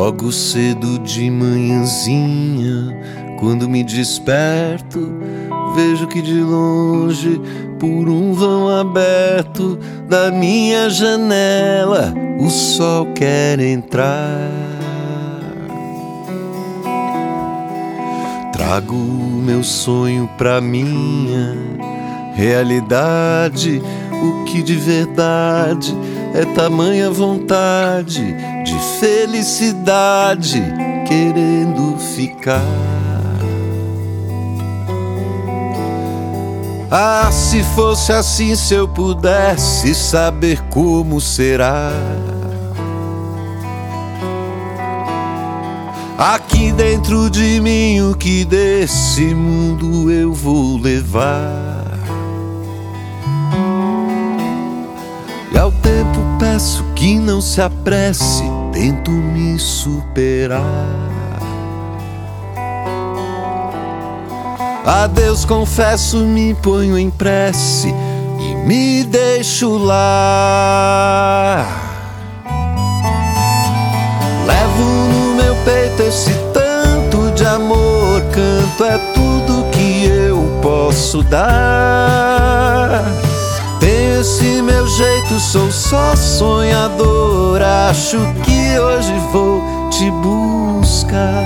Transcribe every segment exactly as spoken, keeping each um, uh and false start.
Logo cedo de manhãzinha, quando me desperto, vejo que de longe, por um vão aberto da minha janela, o sol quer entrar. Trago o meu sonho pra minha realidade, o que de verdade é tamanha vontade de felicidade querendo ficar. Ah, se fosse assim, se eu pudesse saber como será. Aqui dentro de mim, o que desse mundo eu vou levar. E ao tempo peço que não se apresse, tento me superar. A Deus confesso, me ponho em prece e me deixo lá. Levo no meu peito esse tanto de amor, canto é tudo que eu posso dar. Tenho esse meu jeito, sou só sonhador, acho que hoje vou te buscar.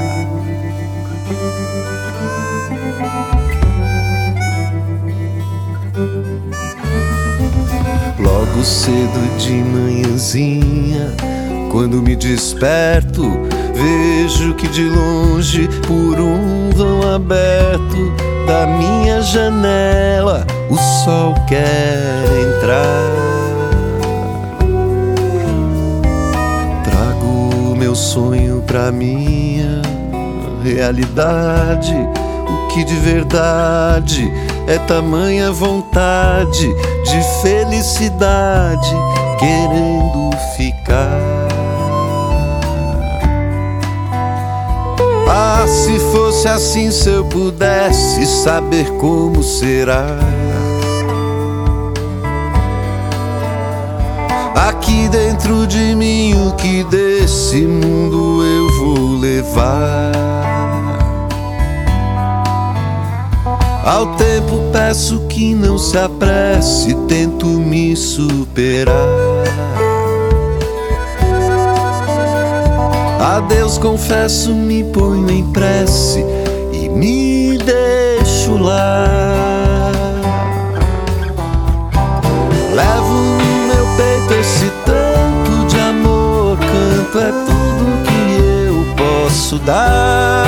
Logo cedo de manhãzinha, quando me desperto, vejo que de longe, por um vão aberto da minha janela, o sol quer entrar. Trago o meu sonho pra minha realidade, o que de verdade é tamanha vontade de felicidade querendo ficar. Ah, se fosse assim, se eu pudesse saber como será. Aqui dentro de mim, o que desse mundo eu vou levar. Ao tempo peço que não se apresse, tento me superar. A Deus confesso, me ponho em prece e me deixo lá. Levo no meu peito esse tanto de amor, canto é tudo que eu posso dar.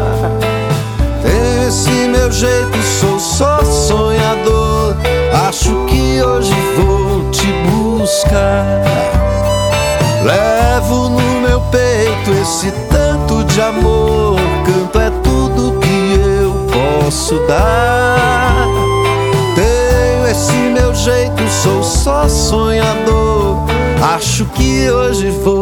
Esse meu jeito, sou só sonhador, acho que hoje vou te buscar. Levo no meu peito esse tanto de amor, canto é tudo que eu posso dar. Tenho esse meu jeito, sou só sonhador, acho que hoje vou